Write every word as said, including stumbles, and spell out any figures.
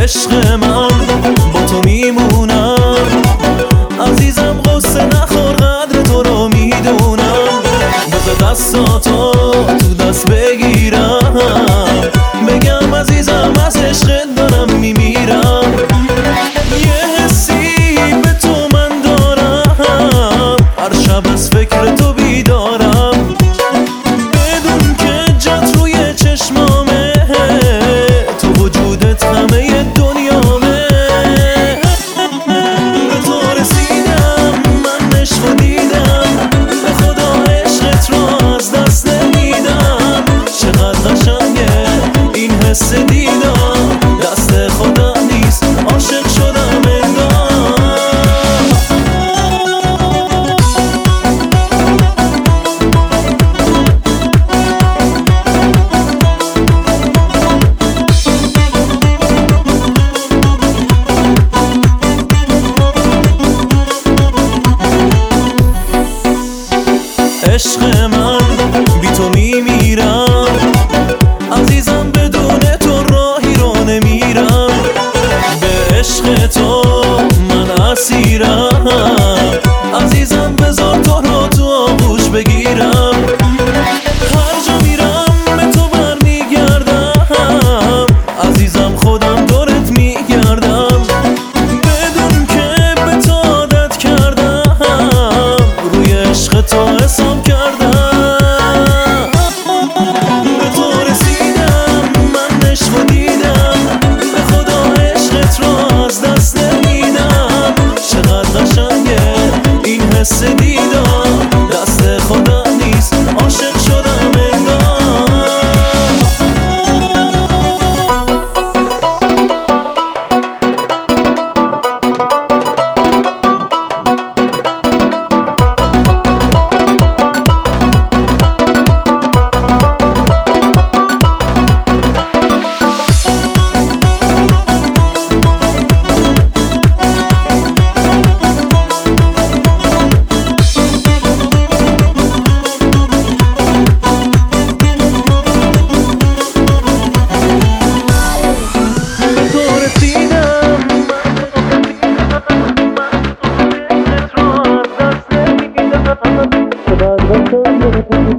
عشق من با تو میمونم عزیزم، غصه نخور قدر تو رو میدونم. بذار دستاتو تو دست بگیرم، بگم عزیزم از عشقت دارم میمیرم. یه حسی به تو من دارم، هر شب از فکر تو بیدارم. بدون که جات روی چشمامه، تو وجودت همه دنیامه. به تو رسیدم، من عشق و دیدم، به خدا عشقت رو از دست نمیدم. چقدر قشنگه این حس دیدم، دست خدا نیست عاشق شدم انگار. عشق من بی تو میمیرم عزیزم، بدون تو راهی رو نمیرم. به عشق تو من اسیرم عزیزم، بذار تو رو تو آغوش بگیرم. هر جا میرم به تو برمیگردم عزیزم، خودم دورت میگردم. بدون که به تو عادت کردم، روی عشق تو حساب کردم. به تو رسیدم، من عشق و دیدم، به خدا عشقت رو از دست نمیدم. چقدر قشنگه این حس دیدم، دست خدا نیست عاشق شدم انگار. Thank you.